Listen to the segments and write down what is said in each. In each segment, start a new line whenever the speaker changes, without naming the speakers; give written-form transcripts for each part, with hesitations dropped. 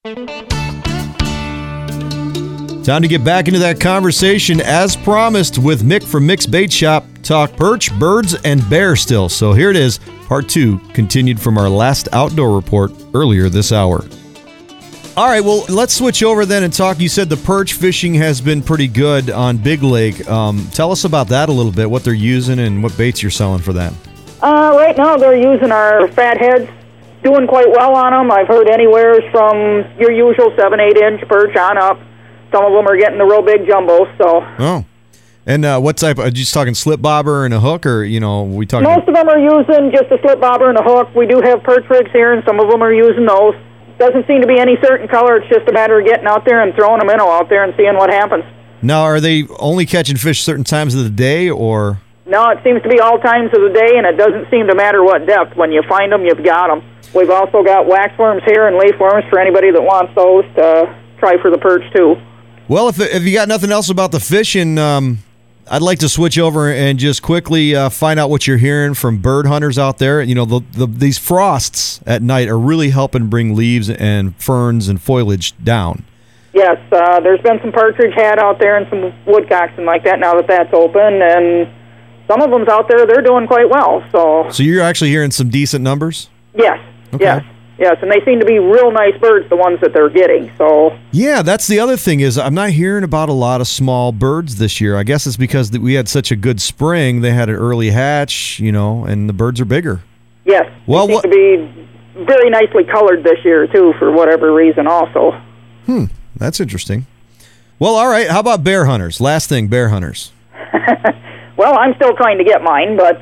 Time to get back into that conversation, as promised, with Mick from Mick's Bait Shop. Talk perch, birds, and bear still. So here it is, part 2, continued from our last outdoor report earlier this hour. All right, well, let's switch over then and talk. You said the perch fishing has been pretty good on Big Lake. Tell us about that a little bit, what they're using and what baits you're selling for that.
Right now they're using our fatheads, doing quite well on them. I've heard anywhere from your usual 7-8 inch perch on up. Some of them are getting the real big jumbos. So.
Oh, and what type? Are you just talking slip bobber and a hook, or we talking?
Most of them are using just a slip bobber and a hook. We do have perch rigs here, and some of them are using those. Doesn't seem to be any certain color. It's just a matter of getting out there and throwing a minnow out there and seeing what happens.
Now, are they only catching fish certain times of the day, or?
No, it seems to be all times of the day, and it doesn't seem to matter what depth. When you find them, you've got them. We've also got waxworms here and leaf worms for anybody that wants those to try for the perch, too.
Well, if you got nothing else about the fishing, I'd like to switch over and just quickly find out what you're hearing from bird hunters out there. These frosts at night are really helping bring leaves and ferns and foliage down. Yes,
there's been some partridge hat out there and some woodcocks and like that now that that's open, and some of them's out there, they're doing quite well. So
you're actually hearing some decent numbers?
Yes,
okay.
Yes, and they seem to be real nice birds, the ones that they're getting. So
yeah, that's the other thing is I'm not hearing about a lot of small birds this year. I guess it's because we had such a good spring. They had an early hatch, and the birds are bigger.
Yes, they seem to be very nicely colored this year, too, for whatever reason also.
That's interesting. Well, all right, how about bear hunters? Last thing, bear hunters.
Well, I'm still trying to get mine, but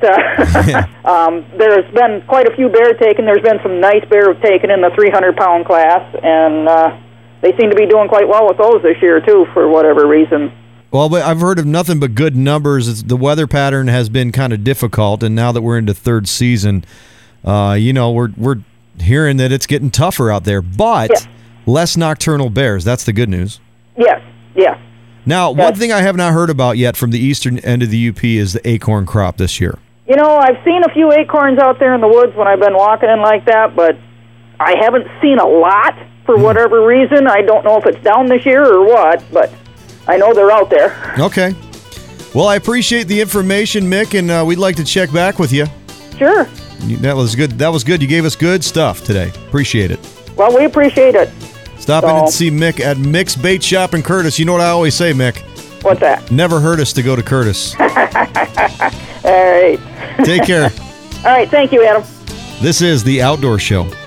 there's been quite a few bear taken. There's been some nice bear taken in the 300-pound class, and they seem to be doing quite well with those this year, too, for whatever reason.
Well, but I've heard of nothing but good numbers. The weather pattern has been kind of difficult, and now that we're into third season, we're hearing that it's getting tougher out there, but less nocturnal bears. That's the good news.
Yes.
Now, one thing I have not heard about yet from the eastern end of the UP is the acorn crop this year.
I've seen a few acorns out there in the woods when I've been walking in like that, but I haven't seen a lot for whatever reason. I don't know if it's down this year or what, but I know they're out there.
Okay. Well, I appreciate the information, Mick, and we'd like to check back with you.
Sure.
That was good. You gave us good stuff today. Appreciate it.
Well, we appreciate it.
Stop in and see Mick at Mick's Bait Shop in Curtis. You know what I always say, Mick?
What's that?
Never hurt us to go to Curtis.
All right.
Take care.
All right. Thank you, Adam.
This is The Outdoor Show.